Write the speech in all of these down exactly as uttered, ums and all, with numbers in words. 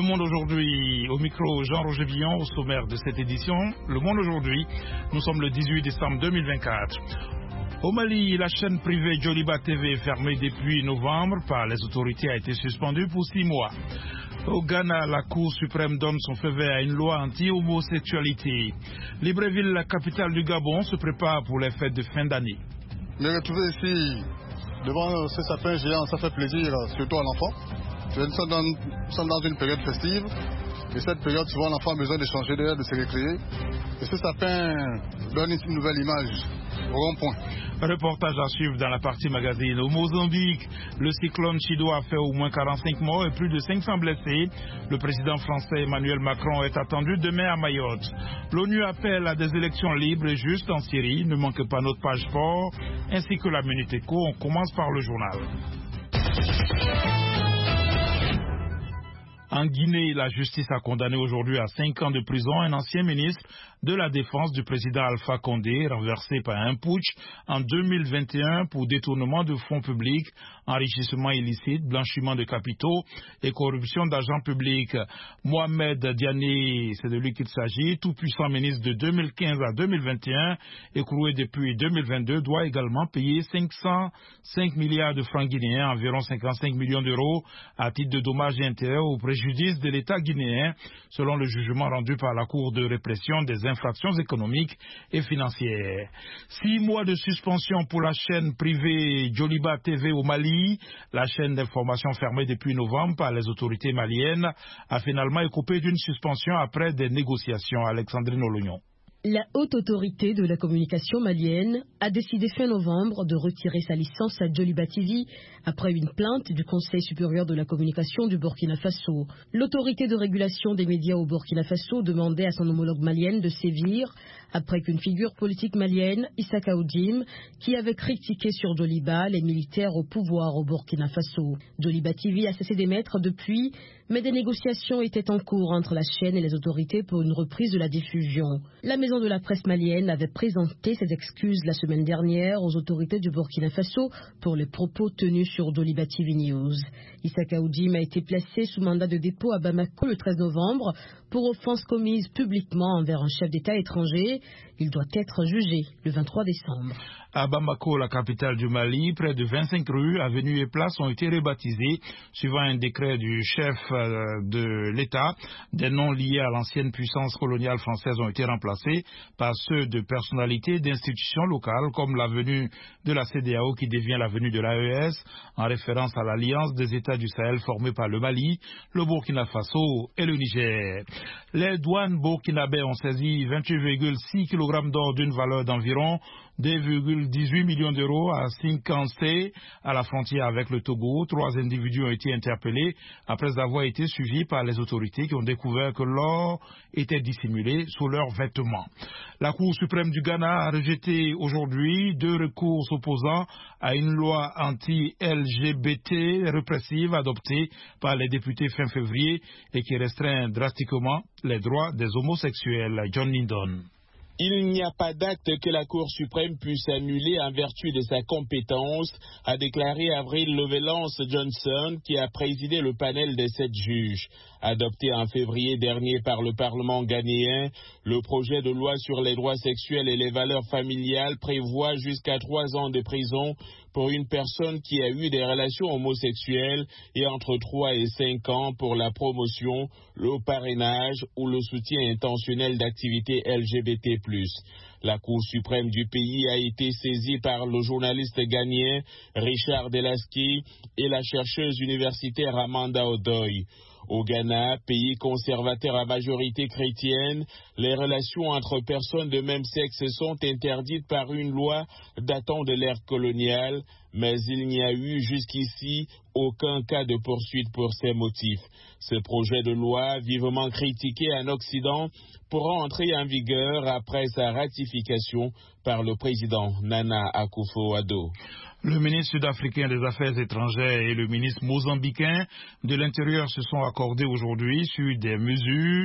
Monde aujourd'hui, au micro Jean-Roger Villon, au sommaire de cette édition. Le Monde aujourd'hui, nous sommes le dix-huit décembre deux mille vingt-quatre. Au Mali, la chaîne privée Joliba T V, fermée depuis novembre par les autorités, a été suspendue pour six mois. Au Ghana, la Cour suprême donne son feu vert à une loi anti-homosexualité. Libreville, la capitale du Gabon, se prépare pour les fêtes de fin d'année. Me retrouver ici, devant ce sapin géant, ça fait plaisir, surtout à l'enfant. Nous sommes dans, nous sommes dans une période festive. Et cette période, souvent, l'enfant a besoin de changer d'air, de se récréer. Et ce sapin donne une nouvelle image au rond-point. Reportage à suivre dans la partie magazine. Au Mozambique, le cyclone Chido a fait au moins quarante-cinq morts et plus de cinq cents blessés. Le président français Emmanuel Macron est attendu demain à Mayotte. L'ONU appelle à des élections libres et justes en Syrie. Ne manque pas notre page sport, ainsi que la Minute Éco. On commence par le journal. En Guinée, la justice a condamné aujourd'hui à cinq ans de prison un ancien ministre de la Défense du président Alpha Condé, renversé par un putsch en deux mille vingt et un pour détournement de fonds publics, enrichissement illicite, blanchiment de capitaux et corruption d'argent public. Mohamed Diané, c'est de lui qu'il s'agit, tout-puissant ministre de deux mille quinze à deux mille vingt et un, écroué depuis deux mille vingt-deux, doit également payer cinq cent cinq milliards de francs guinéens, environ cinquante-cinq millions d'euros, à titre de dommages et intérêts au préjudice de l'État guinéen, selon le jugement rendu par la Cour de répression des infractions économiques et financières. Six mois de suspension pour la chaîne privée Joliba T V au Mali. La chaîne d'information fermée depuis novembre par les autorités maliennes a finalement écopé d'une suspension après des négociations. Alexandrine Olognon. La haute autorité de la communication malienne a décidé fin novembre de retirer sa licence à Joliba T V après une plainte du Conseil supérieur de la communication du Burkina Faso. L'autorité de régulation des médias au Burkina Faso demandait à son homologue malienne de sévir après qu'une figure politique malienne, Issaka Oudim, qui avait critiqué sur Joliba les militaires au pouvoir au Burkina Faso. Joliba T V a cessé d'émettre depuis, mais des négociations étaient en cours entre la chaîne et les autorités pour une reprise de la diffusion. La maison de la presse malienne avait présenté ses excuses la semaine dernière aux autorités du Burkina Faso pour les propos tenus sur Joliba T V News. Issaka Oudim a été placé sous mandat de dépôt à Bamako le treize novembre pour offense commise publiquement envers un chef d'État étranger. Il doit être jugé le vingt-trois décembre. À Bamako, la capitale du Mali, près de vingt-cinq rues, avenues et places ont été rebaptisées suivant un décret du chef de l'État. Des noms liés à l'ancienne puissance coloniale française ont été remplacés par ceux de personnalités d'institutions locales comme l'avenue de la C D A O qui devient l'avenue de l'A E S en référence à l'alliance des États du Sahel formée par le Mali, le Burkina Faso et le Niger. Les douanes burkinabais ont saisi vingt-huit virgule six kilogrammes d'or d'une valeur d'environ deux virgule dix-huit millions d'euros à Sinkansé, à la frontière avec le Togo. Trois individus ont été interpellés après avoir été suivis par les autorités qui ont découvert que l'or était dissimulé sous leurs vêtements. La Cour suprême du Ghana a rejeté aujourd'hui deux recours s'opposant à une loi anti-L G B T répressive adoptée par les députés fin février et qui restreint drastiquement les droits des homosexuels. John Lindon. Il n'y a pas d'acte que la Cour suprême puisse annuler en vertu de sa compétence, a déclaré Avril Lovelace Johnson, qui a présidé le panel des sept juges. Adopté en février dernier par le Parlement ghanéen, le projet de loi sur les droits sexuels et les valeurs familiales prévoit jusqu'à trois ans de prison pour une personne qui a eu des relations homosexuelles et entre trois et cinq ans pour la promotion, le parrainage ou le soutien intentionnel d'activités L G B T plus. La Cour suprême du pays a été saisie par le journaliste ghanéen Richard Delaski et la chercheuse universitaire Amanda Odoy. Au Ghana, pays conservateur à majorité chrétienne, les relations entre personnes de même sexe sont interdites par une loi datant de l'ère coloniale, mais il n'y a eu jusqu'ici aucun cas de poursuite pour ces motifs. Ce projet de loi, vivement critiqué en Occident, pourra entrer en vigueur après sa ratification par le président Nana Akufo-Addo. Le ministre sud-africain des Affaires étrangères et le ministre mozambicain de l'Intérieur se sont accordés aujourd'hui sur des mesures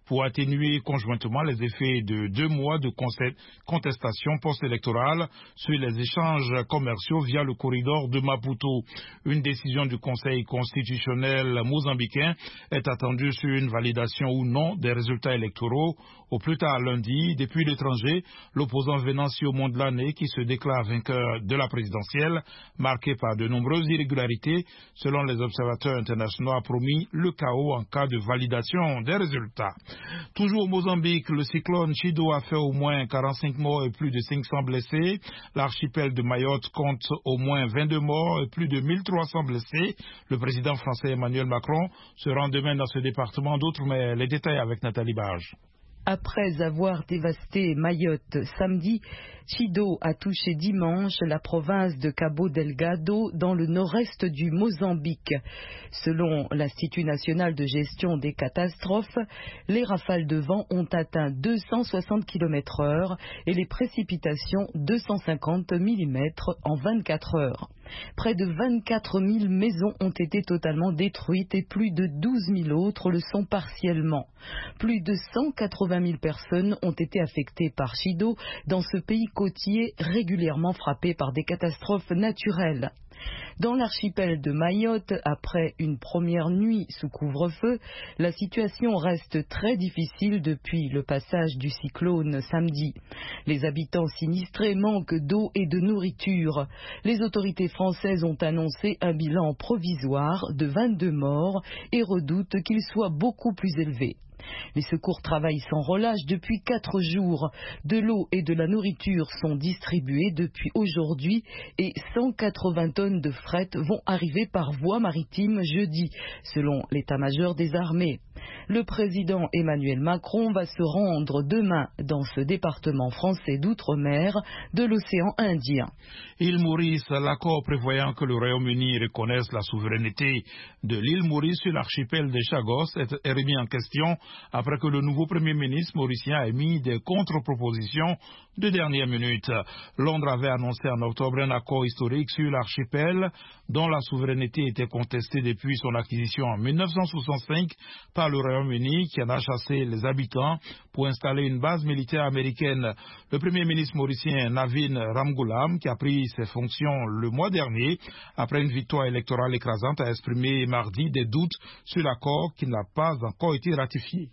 pour atténuer conjointement les effets de deux mois de contestation post-électorale sur les échanges commerciaux via le corridor de Maputo. Une décision du Conseil constitutionnel mozambicain est attendue sur une validation ou non des résultats électoraux au plus tard lundi. Depuis l'étranger, l'opposant Venancio Mondlane, qui se déclare vainqueur de la présidentielle, marqué par de nombreuses irrégularités, selon les observateurs internationaux, a promis le chaos en cas de validation des résultats. Toujours au Mozambique, le cyclone Chido a fait au moins quarante-cinq morts et plus de cinq cents blessés. L'archipel de Mayotte compte au moins vingt-deux morts et plus de mille trois cents blessés. Le président français Emmanuel Macron se rend demain dans ce département d'outre-mer. Les détails avec Nathalie Barge. Après avoir dévasté Mayotte samedi, Chido a touché dimanche la province de Cabo Delgado dans le nord-est du Mozambique. Selon l'Institut national de gestion des catastrophes, les rafales de vent ont atteint deux cent soixante kilomètres heure et les précipitations deux cent cinquante millimètres en vingt-quatre heures. Près de vingt-quatre mille maisons ont été totalement détruites et plus de douze mille autres le sont partiellement. Plus de cent quatre-vingt mille personnes ont été affectées par Chido dans ce pays côtier régulièrement frappé par des catastrophes naturelles. Dans l'archipel de Mayotte, après une première nuit sous couvre-feu, la situation reste très difficile depuis le passage du cyclone samedi. Les habitants sinistrés manquent d'eau et de nourriture. Les autorités françaises ont annoncé un bilan provisoire de vingt-deux morts et redoutent qu'il soit beaucoup plus élevé. Les secours travaillent sans relâche depuis quatre jours. De l'eau et de la nourriture sont distribuées depuis aujourd'hui et cent quatre-vingts tonnes de fret vont arriver par voie maritime jeudi, selon l'état-major des armées. Le président Emmanuel Macron va se rendre demain dans ce département français d'outre-mer de l'océan Indien. Île Maurice, l'accord prévoyant que le Royaume-Uni reconnaisse la souveraineté de l'île Maurice sur l'archipel des Chagos est remis en question après que le nouveau Premier ministre mauricien a émis des contre-propositions de dernière minute. Londres avait annoncé en octobre un accord historique sur l'archipel dont la souveraineté était contestée depuis son acquisition en mille neuf cent soixante-cinq par le Royaume-Uni qui en a chassé les habitants pour installer une base militaire américaine. Le Premier ministre mauricien Navin Ramgoolam, qui a pris ses fonctions le mois dernier après une victoire électorale écrasante, a exprimé mardi des doutes sur l'accord qui n'a pas encore été ratifié.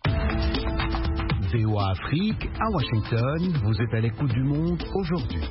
V O A Afrique, à Washington, vous êtes à l'écoute du monde aujourd'hui.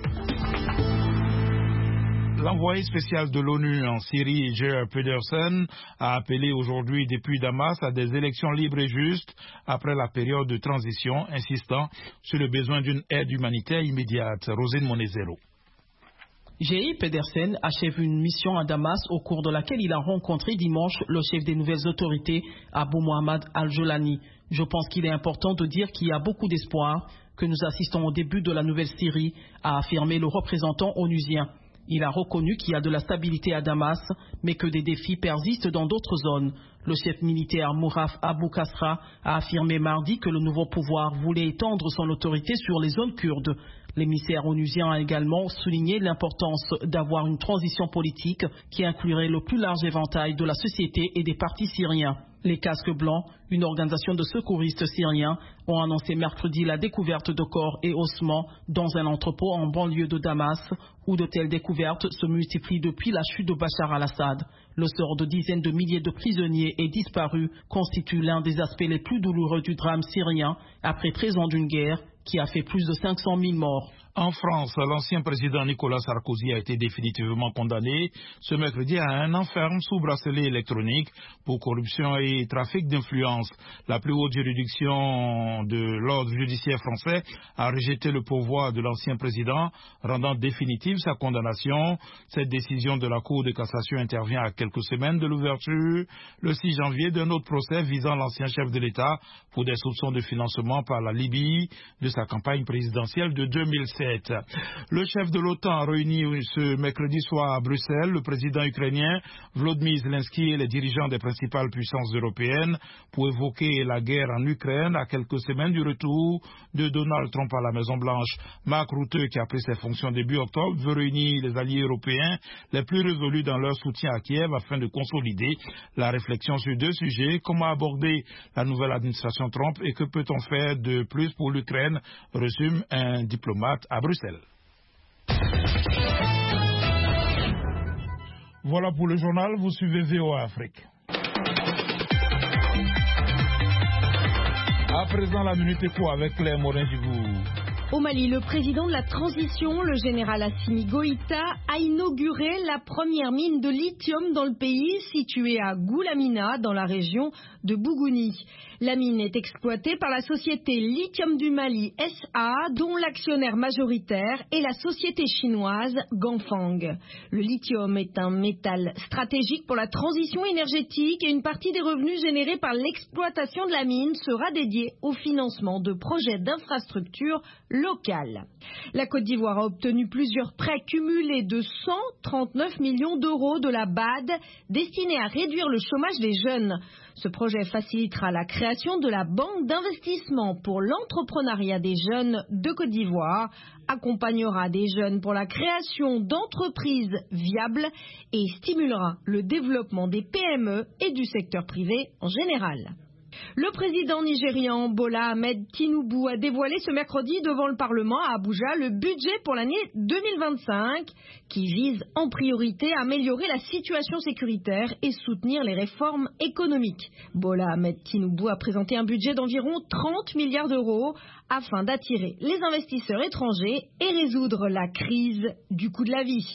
L'envoyé spécial de l'ONU en Syrie, Geir Pedersen, a appelé aujourd'hui depuis Damas à des élections libres et justes après la période de transition, insistant sur le besoin d'une aide humanitaire immédiate. Rosine Monezero. Geir Pedersen achève une mission à Damas au cours de laquelle il a rencontré dimanche le chef des nouvelles autorités, Abou Mohamed Al-Jolani. Je pense qu'il est important de dire qu'il y a beaucoup d'espoir, que nous assistons au début de la nouvelle Syrie, a affirmé le représentant onusien. Il a reconnu qu'il y a de la stabilité à Damas, mais que des défis persistent dans d'autres zones. Le chef militaire Mouraf Abou Kasra a affirmé mardi que le nouveau pouvoir voulait étendre son autorité sur les zones kurdes. L'émissaire onusien a également souligné l'importance d'avoir une transition politique qui inclurait le plus large éventail de la société et des partis syriens. Les Casques Blancs, une organisation de secouristes syriens, ont annoncé mercredi la découverte de corps et ossements dans un entrepôt en banlieue de Damas, où de telles découvertes se multiplient depuis la chute de Bachar al-Assad. Le sort de dizaines de milliers de prisonniers et disparus constitue l'un des aspects les plus douloureux du drame syrien, après treize ans d'une guerre qui a fait plus de cinq cent mille morts. En France, l'ancien président Nicolas Sarkozy a été définitivement condamné ce mercredi à un an ferme sous bracelet électronique pour corruption et trafic d'influence. La plus haute juridiction de l'ordre judiciaire français a rejeté le pourvoi de l'ancien président, rendant définitive sa condamnation. Cette décision de la Cour de cassation intervient à quelques semaines de l'ouverture, le six janvier, d'un autre procès visant l'ancien chef de l'État pour des soupçons de financement par la Libye de sa campagne présidentielle de deux mille sept. dix-sept. Le chef de l'OTAN réuni ce mercredi soir à Bruxelles le président ukrainien Volodymyr Zelensky et les dirigeants des principales puissances européennes pour évoquer la guerre en Ukraine à quelques semaines du retour de Donald Trump à la Maison-Blanche. Mark Rutte, qui a pris ses fonctions début octobre, veut réunir les alliés européens les plus résolus dans leur soutien à Kiev afin de consolider la réflexion sur deux sujets: comment aborder la nouvelle administration Trump et que peut-on faire de plus pour l'Ukraine, résume un diplomate à Bruxelles. Voilà pour le journal, vous suivez V O A Afrique. À présent, la Minute Éco avec Claire Morin-Gigou. Au Mali, le président de la transition, le général Assimi Goïta, a inauguré la première mine de lithium dans le pays, située à Goulamina, dans la région de Bougouni. La mine est exploitée par la société Lithium du Mali S A, dont l'actionnaire majoritaire est la société chinoise Ganfang. Le lithium est un métal stratégique pour la transition énergétique et une partie des revenus générés par l'exploitation de la mine sera dédiée au financement de projets d'infrastructures locales. La Côte d'Ivoire a obtenu plusieurs prêts cumulés de cent trente-neuf millions d'euros de la B A D destinés à réduire le chômage des jeunes. Ce projet facilitera la création de la banque d'investissement pour l'entrepreneuriat des jeunes de Côte d'Ivoire, accompagnera des jeunes pour la création d'entreprises viables et stimulera le développement des P M E et du secteur privé en général. Le président nigérian Bola Ahmed Tinubu a dévoilé ce mercredi devant le Parlement à Abuja le budget pour l'année deux mille vingt-cinq qui vise en priorité à améliorer la situation sécuritaire et soutenir les réformes économiques. Bola Ahmed Tinubu a présenté un budget d'environ trente milliards d'euros afin d'attirer les investisseurs étrangers et résoudre la crise du coût de la vie.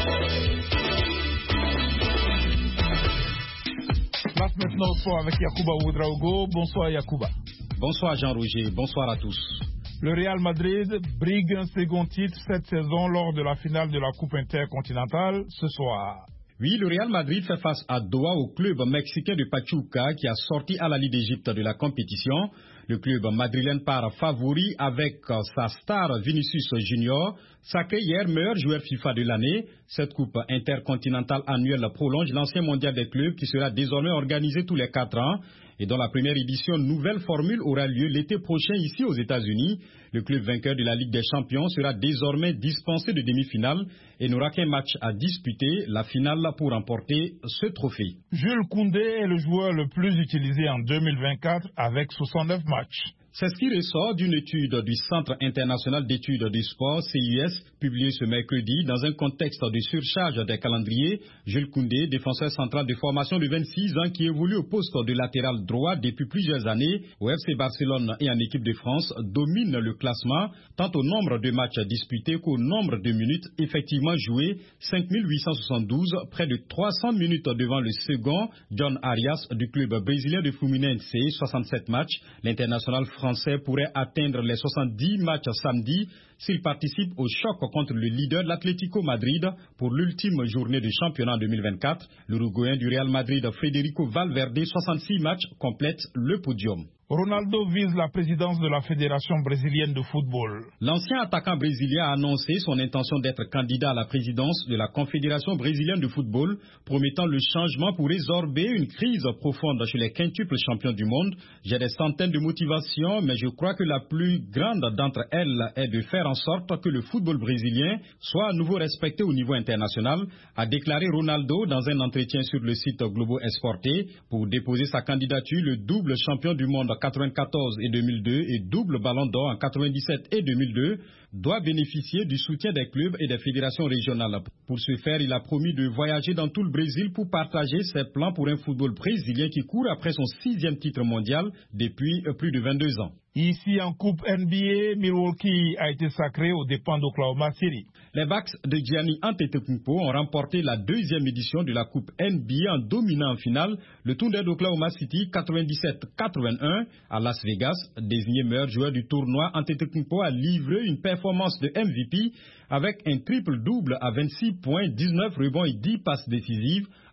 Place maintenant au sport avec Yacouba Ouedraogo. Bonsoir Yacouba. Bonsoir Jean-Roger, bonsoir à tous. Le Real Madrid brigue un second titre cette saison lors de la finale de la Coupe intercontinentale ce soir. Oui, le Real Madrid fait face à Doha au club mexicain de Pachuca qui a sorti à la Ligue d'Égypte de la compétition. Le club madrilène part favori avec sa star Vinicius Junior, sacré hier meilleur joueur FIFA de l'année. Cette coupe intercontinentale annuelle prolonge l'ancien mondial des clubs qui sera désormais organisé tous les quatre ans et dont la première édition nouvelle formule aura lieu l'été prochain ici aux États-Unis. Le club vainqueur de la Ligue des Champions sera désormais dispensé de demi-finale et n'aura qu'un match à disputer, la finale pour remporter ce trophée. Jules Koundé est le joueur le plus utilisé en deux mille vingt-quatre avec soixante-neuf matchs. C'est ce qui ressort d'une étude du Centre international d'études du sport, C I S, publiée ce mercredi dans un contexte de surcharge des calendriers. Jules Koundé, défenseur central de formation de vingt-six ans qui évolue au poste de latéral droit depuis plusieurs années au F C Barcelone et en équipe de France, domine le classement tant au nombre de matchs disputés qu'au nombre de minutes effectivement jouées, cinq mille huit cent soixante-douze, près de trois cents minutes devant le second, John Arias du club brésilien de Fluminense, soixante-sept matchs. L'international français pourrait atteindre les soixante-dix matchs samedi s'il participe au choc contre le leader de l'Atlético Madrid pour l'ultime journée du championnat deux mille vingt-quatre. L'Uruguayen du Real Madrid, Federico Valverde, soixante-six matchs, complète le podium. Ronaldo vise la présidence de la Fédération brésilienne de football. L'ancien attaquant brésilien a annoncé son intention d'être candidat à la présidence de la Confédération brésilienne de football, promettant le changement pour résorber une crise profonde chez les quintuples champions du monde. J'ai des centaines de motivations, mais je crois que la plus grande d'entre elles est de faire en sorte que le football brésilien soit à nouveau respecté au niveau international, a déclaré Ronaldo dans un entretien sur le site Globo Esporte. Pour déposer sa candidature, le double champion du monde quatre-vingt-quatorze et deux mille deux et double ballon d'or en quatre-vingt-dix-sept et deux mille deux doit bénéficier du soutien des clubs et des fédérations régionales. Pour ce faire, il a promis de voyager dans tout le Brésil pour partager ses plans pour un football brésilien qui court après son sixième titre mondial depuis plus de vingt-deux ans. Ici en Coupe N B A, Milwaukee a été sacré aux dépens d'Oklahoma City. Les Bucks de Gianni Antetokounmpo ont remporté la deuxième édition de la Coupe N B A en dominant en finale le Thunder d'Oklahoma City quatre-vingt-dix-sept quatre-vingt-un à Las Vegas. Désigné meilleur joueur du tournoi, Antetokounmpo a livré une performance de M V P avec un triple-double à vingt-six points, dix-neuf rebonds et dix passes décisives.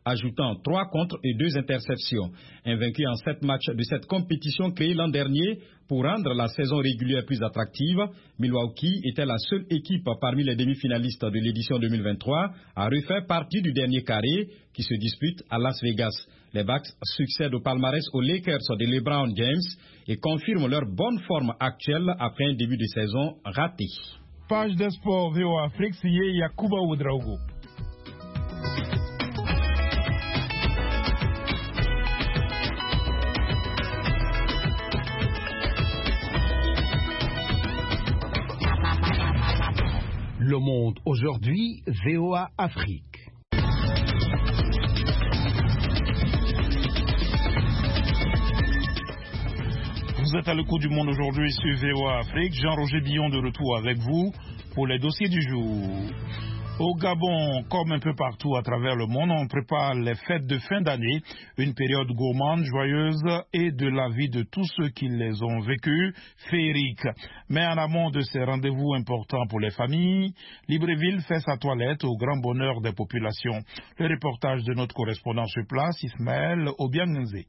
ajoutant trois contre et deux interceptions. Invaincu en sept matchs de cette compétition créée l'an dernier pour rendre la saison régulière plus attractive, Milwaukee était la seule équipe parmi les demi-finalistes de l'édition deux mille vingt-trois à refaire partie du dernier carré qui se dispute à Las Vegas. Les Bucks succèdent au palmarès aux Lakers de LeBron James et confirment leur bonne forme actuelle après un début de saison raté. Page de sport V O A Afrique, c'est Yakuba Oudraogo. Le Monde aujourd'hui, V O A Afrique. Vous êtes à l'écoute du Monde aujourd'hui sur V O A Afrique. Jean-Roger Billon de retour avec vous pour les dossiers du jour. Au Gabon, comme un peu partout à travers le monde, on prépare les fêtes de fin d'année, une période gourmande, joyeuse et de la vie de tous ceux qui les ont vécues, féerique. Mais en amont de ces rendez-vous importants pour les familles, Libreville fait sa toilette au grand bonheur des populations. Le reportage de notre correspondant sur place, Ismaël Obiangenze.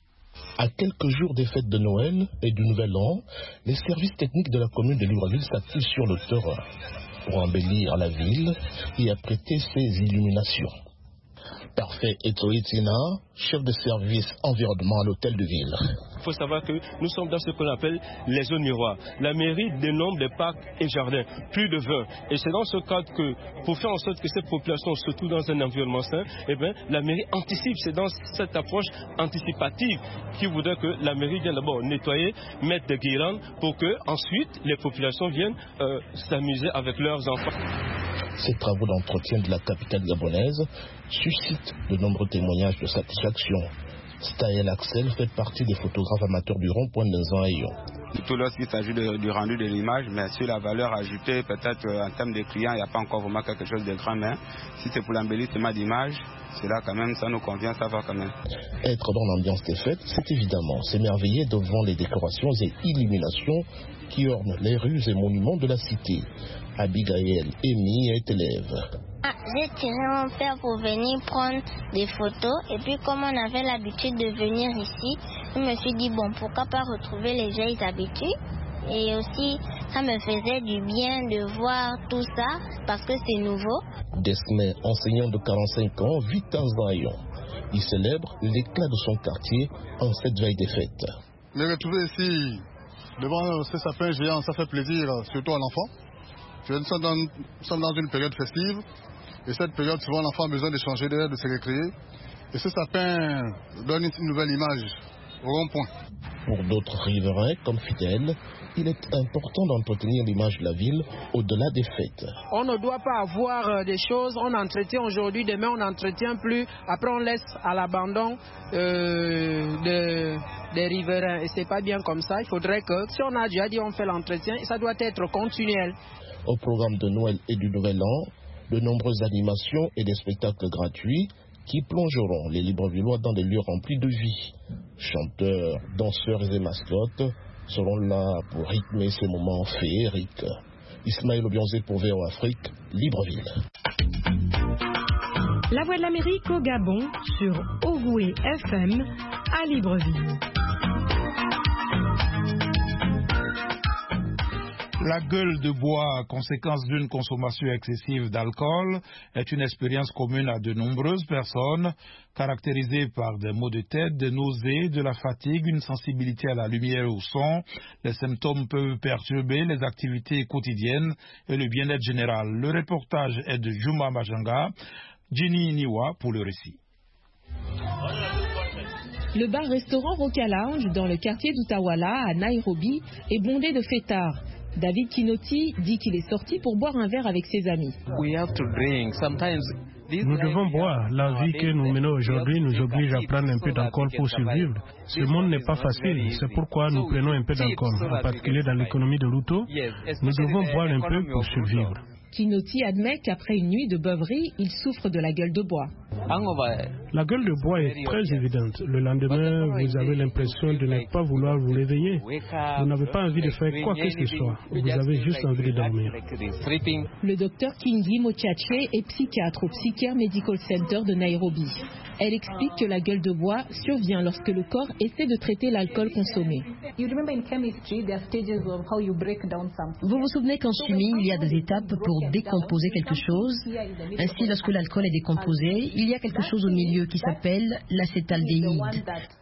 À quelques jours des fêtes de Noël et du Nouvel An, les services techniques de la commune de Libreville s'activent sur le terrain pour embellir la ville et apprêter ses illuminations. Parfait Etoitina, chef de service environnement à l'hôtel de ville. Il faut savoir que nous sommes dans ce qu'on appelle les zones miroirs. La mairie dénombre des parcs et jardins, plus de vingt. Et c'est dans ce cadre que, pour faire en sorte que ces populations se trouvent dans un environnement sain, eh bien, la mairie anticipe. C'est dans cette approche anticipative qui voudrait que la mairie vienne d'abord nettoyer, mettre des guirlandes pour que ensuite les populations viennent euh, s'amuser avec leurs enfants. Ces travaux d'entretien de la capitale gabonaise suscitent de nombreux témoignages de satisfaction. Staël Axel fait partie des photographes amateurs du rond-point de Zanhayon. Surtout lorsqu'il s'agit de, du rendu de l'image, mais sur la valeur ajoutée, peut-être euh, en termes de clients, il n'y a pas encore vraiment quelque chose de grand, mais si c'est pour l'embellissement d'image, cela quand même, ça nous convient, ça va quand même. Être dans l'ambiance des fêtes, c'est évidemment s'émerveiller devant les décorations et illuminations qui ornent les rues et monuments de la cité. Abigail Amy est élève. Ah, j'ai tiré mon père pour venir prendre des photos et puis comme on avait l'habitude de venir ici, je me suis dit bon, pourquoi pas retrouver les vieilles habitudes et aussi ça me faisait du bien de voir tout ça parce que c'est nouveau. Desmé, enseignant de quarante-cinq ans, vit à Zanhayon. Il célèbre l'éclat de son quartier en cette veille des fêtes. Me retrouver ici devant ce sapin géant, ça fait plaisir, surtout à l'enfant. Nous sommes dans, nous sommes dans une période festive et cette période, souvent l'enfant a besoin de changer d'air, de se récréer. Et ce sapin donne une nouvelle image au rond-point. Pour d'autres riverains comme Fidèle, il est important d'entretenir l'image de la ville au-delà des fêtes. On ne doit pas avoir des choses, on entretient aujourd'hui, demain on n'entretient plus, après on laisse à l'abandon euh, de, des riverains. Et c'est pas bien comme ça, il faudrait que si on a déjà dit on fait l'entretien, ça doit être continuel. Au programme de Noël et du Nouvel An, de nombreuses animations et des spectacles gratuits qui plongeront les Librevillois dans des lieux remplis de vie. Chanteurs, danseurs et mascottes seront là pour rythmer ces moments féeriques. Ismaël Obianze pour V O A Afrique, Libreville. La Voix de l'Amérique au Gabon sur Ogoué F M à Libreville. La gueule de bois, conséquence d'une consommation excessive d'alcool, est une expérience commune à de nombreuses personnes, caractérisée par des maux de tête, des nausées, de la fatigue, une sensibilité à la lumière et au son. Les symptômes peuvent perturber les activités quotidiennes et le bien-être général. Le reportage est de Juma Majanga, Ginny Niwa pour le récit. Le bar-restaurant Roca Lounge dans le quartier d'Utawala à Nairobi est bondé de fêtards. David Kinoti dit qu'il est sorti pour boire un verre avec ses amis. Nous devons boire. La vie que nous menons aujourd'hui nous oblige à prendre un peu d'alcool pour survivre. Ce monde n'est pas facile. C'est pourquoi nous prenons un peu d'alcool, en particulier dans l'économie de Luto. Nous devons boire un peu pour survivre. Kinoti admet qu'après une nuit de beuverie, il souffre de la gueule de bois. La gueule de bois est très évidente. Le lendemain, vous avez l'impression de ne pas vouloir vous réveiller. Vous n'avez pas envie de faire quoi que ce soit. Vous avez juste envie de dormir. Le docteur Kingi Mochache est psychiatre au Psycare Medical Center de Nairobi. Elle explique que la gueule de bois survient lorsque le corps essaie de traiter l'alcool consommé. Vous vous souvenez qu'en chimie, il y a des étapes pour décomposer quelque chose. Ainsi, lorsque l'alcool est décomposé, il y a quelque chose au milieu qui s'appelle l'acétaldéhyde.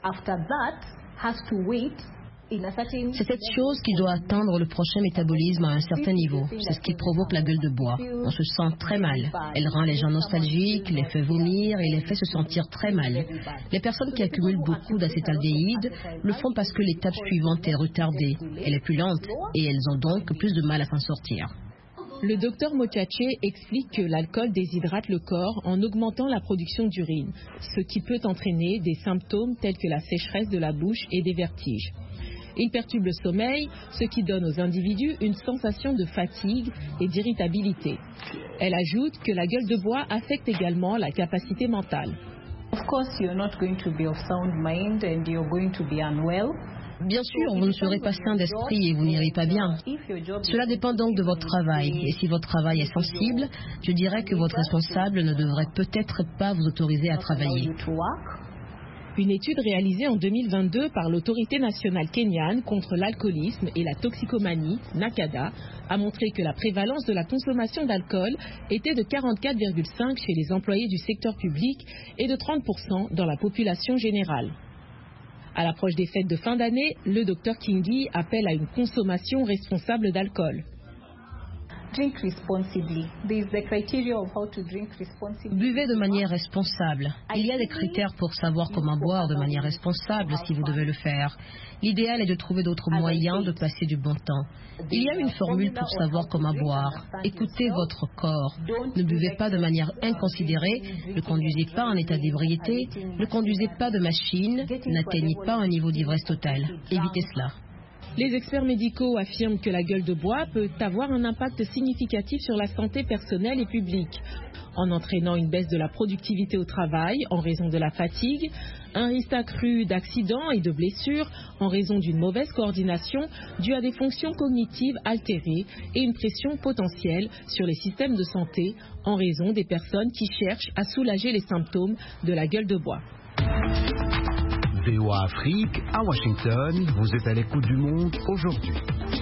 C'est cette chose qui doit atteindre le prochain métabolisme à un certain niveau. C'est ce qui provoque la gueule de bois. On se sent très mal. Elle rend les gens nostalgiques, les fait vomir et les fait se sentir très mal. Les personnes qui accumulent beaucoup d'acétaldéhyde le font parce que l'étape suivante est retardée. Elle est plus lente et elles ont donc plus de mal à s'en sortir. Le docteur Mochache explique que l'alcool déshydrate le corps en augmentant la production d'urine, ce qui peut entraîner des symptômes tels que la sécheresse de la bouche et des vertiges. Il perturbe le sommeil, ce qui donne aux individus une sensation de fatigue et d'irritabilité. Elle ajoute que la gueule de bois affecte également la capacité mentale. Bien sûr, vous ne serez pas sain d'esprit et vous n'irez pas bien. Cela dépend donc de votre travail. Et si votre travail est sensible, je dirais que votre responsable ne devrait peut-être pas vous autoriser à travailler. Une étude réalisée en deux mille vingt-deux par l'autorité nationale kenyane contre l'alcoolisme et la toxicomanie, NACADA, a montré que la prévalence de la consommation d'alcool était de quarante-quatre virgule cinq chez les employés du secteur public et de trente pour cent dans la population générale. À l'approche des fêtes de fin d'année, le docteur Kingi appelle à une consommation responsable d'alcool. Buvez de manière responsable. Il y a des critères pour savoir comment boire de manière responsable si vous devez le faire. L'idéal est de trouver d'autres moyens de passer du bon temps. Il y a une formule pour savoir comment boire. Écoutez votre corps. Ne buvez pas de manière inconsidérée, ne conduisez pas en état d'ébriété, ne conduisez pas de machine, n'atteignez pas un niveau d'ivresse totale. Évitez cela. Les experts médicaux affirment que la gueule de bois peut avoir un impact significatif sur la santé personnelle et publique, en entraînant une baisse de la productivité au travail en raison de la fatigue, un risque accru d'accidents et de blessures en raison d'une mauvaise coordination due à des fonctions cognitives altérées et une pression potentielle sur les systèmes de santé en raison des personnes qui cherchent à soulager les symptômes de la gueule de bois. V O A Afrique, à Washington, vous êtes à l'écoute du monde aujourd'hui.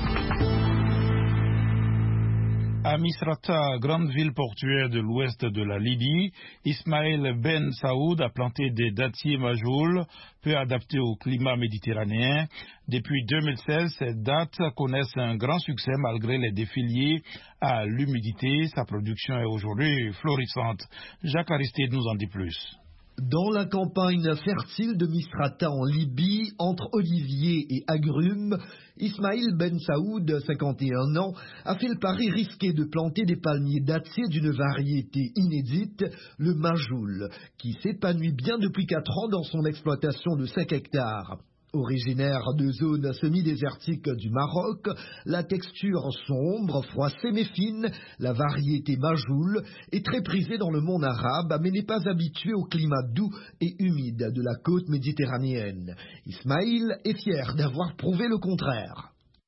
À Misrata, grande ville portuaire de l'ouest de la Libye, Ismaël Ben Saoud a planté des dattiers majouls peu adaptés au climat méditerranéen. Depuis deux mille seize, ces dattes connaissent un grand succès malgré les défis liés à l'humidité. Sa production est aujourd'hui florissante. Jacques Aristide nous en dit plus. Dans la campagne fertile de Misrata en Libye, entre oliviers et agrumes, Ismaël Ben Saoud, cinquante et un ans, a fait le pari risqué de planter des palmiers dattiers d'une variété inédite, le majoul, qui s'épanouit bien depuis quatre ans dans son exploitation de cinq hectares. Originaire de zones semi-désertiques du Maroc, la texture sombre, froissée mais fine, la variété majoul est très prisée dans le monde arabe mais n'est pas habituée au climat doux et humide de la côte méditerranéenne. Ismaël est fier d'avoir prouvé le contraire.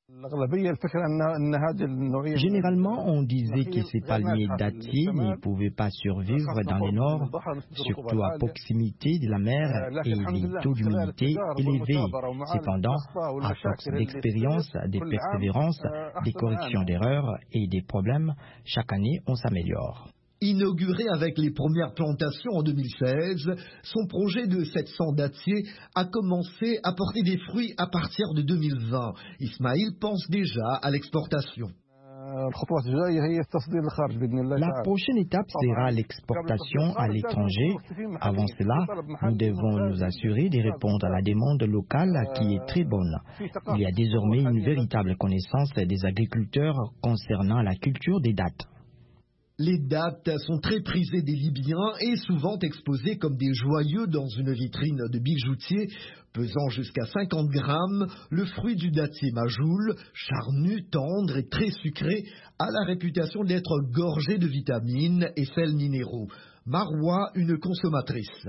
Généralement, on disait que ces palmiers dattiers ne pouvaient pas survivre dans les nords, surtout à proximité de la mer et les taux d'humidité élevés. Cependant, à force d'expérience, de persévérance, des corrections d'erreurs et des problèmes, chaque année, on s'améliore. Inauguré avec les premières plantations en deux mille seize, son projet de sept cents dattiers a commencé à porter des fruits à partir de deux mille vingt. Ismaël pense déjà à l'exportation. La prochaine étape sera l'exportation à l'étranger. Avant cela, nous devons nous assurer de répondre à la demande locale qui est très bonne. Il y a désormais une véritable connaissance des agriculteurs concernant la culture des dattes. Les dattes sont très prisées des Libyens et souvent exposées comme des joyaux dans une vitrine de bijoutier. Pesant jusqu'à cinquante grammes, le fruit du dattier majoul, charnu, tendre et très sucré, a la réputation d'être gorgé de vitamines et sels minéraux. Marwa, une consommatrice.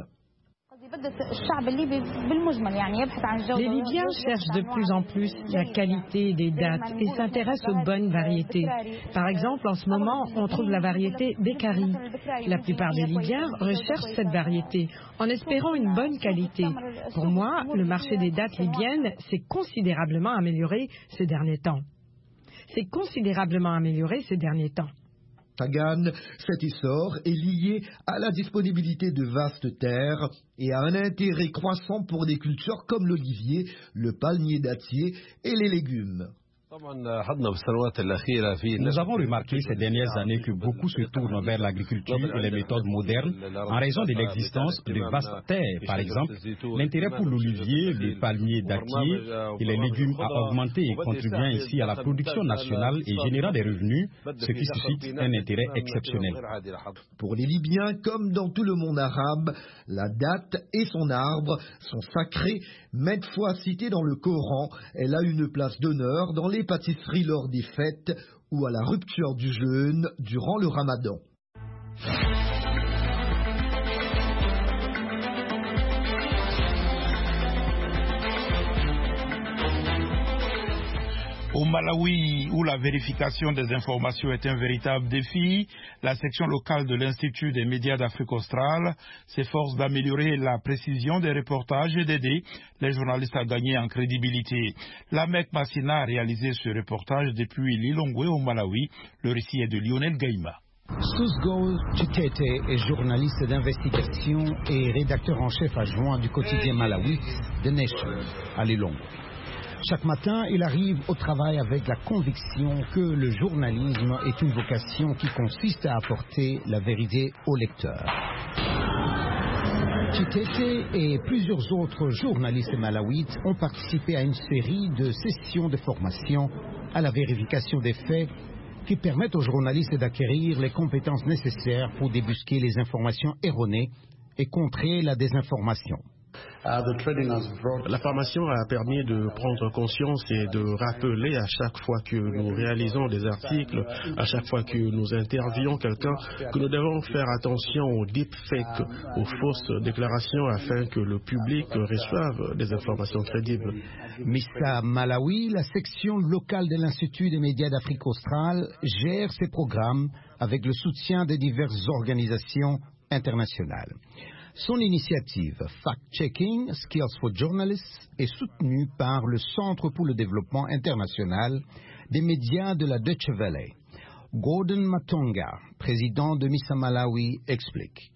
Les Libyens cherchent de plus en plus la qualité des dattes et s'intéressent aux bonnes variétés. Par exemple, en ce moment, on trouve la variété Bekkari. La plupart des Libyens recherchent cette variété en espérant une bonne qualité. Pour moi, le marché des dattes libyennes s'est considérablement amélioré ces derniers temps. C'est considérablement amélioré ces derniers temps. Sagan, cet essor est lié à la disponibilité de vastes terres et à un intérêt croissant pour des cultures comme l'olivier, le palmier dattier et les légumes. Nous avons remarqué ces dernières années que beaucoup se tournent vers l'agriculture et les méthodes modernes en raison de l'existence de vastes terres. Par exemple, l'intérêt pour l'olivier, les palmiers dattiers et les légumes a augmenté, contribuant ainsi à la production nationale et générant des revenus, ce qui suscite un intérêt exceptionnel. Pour les Libyens, comme dans tout le monde arabe, la datte et son arbre sont sacrés, maintes fois cités dans le Coran. Elle a une place d'honneur dans les pâtisseries lors des fêtes ou à la rupture du jeûne durant le ramadan. Au Malawi, où la vérification des informations est un véritable défi, la section locale de l'Institut des médias d'Afrique australe s'efforce d'améliorer la précision des reportages et d'aider les journalistes à gagner en crédibilité. Lamek Massina a réalisé ce reportage depuis Lilongwe au Malawi. Le récit est de Lionel Gaïma. Susgo Chitete est journaliste d'investigation et rédacteur en chef adjoint du quotidien Malawi, The Nation, à Lilongwe. Chaque matin, il arrive au travail avec la conviction que le journalisme est une vocation qui consiste à apporter la vérité au lecteur. Chitete et plusieurs autres journalistes malawites ont participé à une série de sessions de formation à la vérification des faits qui permettent aux journalistes d'acquérir les compétences nécessaires pour débusquer les informations erronées et contrer la désinformation. La formation a permis de prendre conscience et de rappeler à chaque fois que nous réalisons des articles, à chaque fois que nous interviewons quelqu'un, que nous devons faire attention aux deepfakes, aux fausses déclarations afin que le public reçoive des informations crédibles. MISA Malawi, la section locale de l'Institut des médias d'Afrique australe, gère ces programmes avec le soutien de diverses organisations internationales. Son initiative Fact-Checking Skills for Journalists est soutenue par le Centre pour le développement international des médias de la Deutsche Welle. Gordon Matonga, président de MISA Malawi, explique.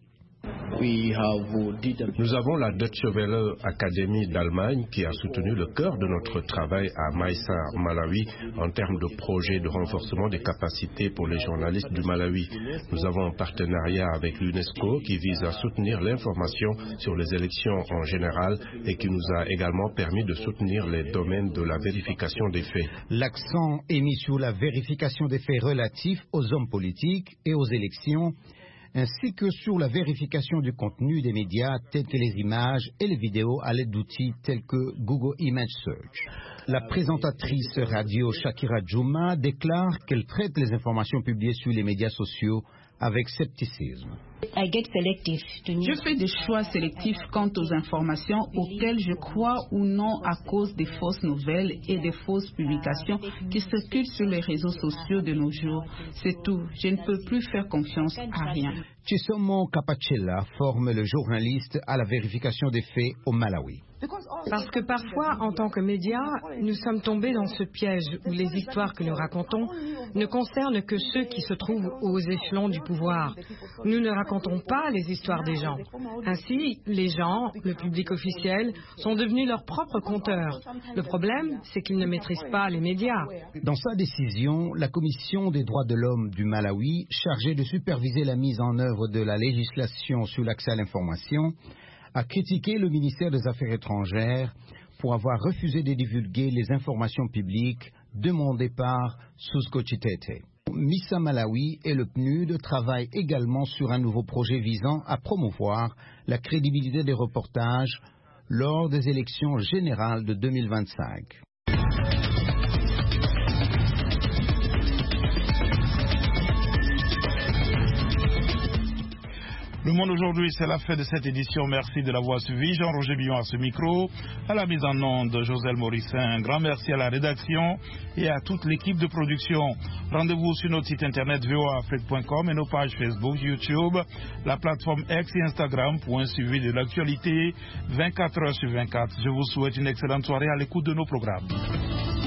Nous avons la Deutsche Welle Academy d'Allemagne qui a soutenu le cœur de notre travail à MISA Malawi en termes de projets de renforcement des capacités pour les journalistes du Malawi. Nous avons un partenariat avec l'UNESCO qui vise à soutenir l'information sur les élections en général et qui nous a également permis de soutenir les domaines de la vérification des faits. L'accent est mis sur la vérification des faits relatifs aux hommes politiques et aux élections, ainsi que sur la vérification du contenu des médias tels que les images et les vidéos à l'aide d'outils tels que Google Image Search. La présentatrice radio Shakira Juma déclare qu'elle traite les informations publiées sur les médias sociaux avec scepticisme. Je fais des choix sélectifs quant aux informations auxquelles je crois ou non à cause des fausses nouvelles et des fausses publications qui circulent sur les réseaux sociaux de nos jours. C'est tout. Je ne peux plus faire confiance à rien. Chisomo Kapachela forme le journaliste à la vérification des faits au Malawi. Parce que parfois, en tant que médias, nous sommes tombés dans ce piège où les histoires que nous racontons ne concernent que ceux qui se trouvent aux échelons du pouvoir. Nous ne racontons pas les histoires des gens. Ainsi, les gens, le public officiel, sont devenus leurs propres conteurs. Le problème, c'est qu'ils ne maîtrisent pas les médias. Dans sa décision, la Commission des droits de l'homme du Malawi, chargée de superviser la mise en œuvre de la législation sur l'accès à l'information, a critiqué le ministère des Affaires étrangères pour avoir refusé de divulguer les informations publiques demandées par Susgo Chitete. Missa Malawi et le P N U D travaillent également sur un nouveau projet visant à promouvoir la crédibilité des reportages lors des élections générales de deux mille vingt-cinq. Le Monde aujourd'hui, c'est la fin de cette édition. Merci de l'avoir suivi. Jean-Roger Billon à ce micro, à la mise en onde de Joselle Morissin. Un grand merci à la rédaction et à toute l'équipe de production. Rendez-vous sur notre site internet v o a afrique point com et nos pages Facebook, YouTube, la plateforme X et Instagram pour un suivi de l'actualité vingt-quatre heures sur vingt-quatre. Je vous souhaite une excellente soirée à l'écoute de nos programmes.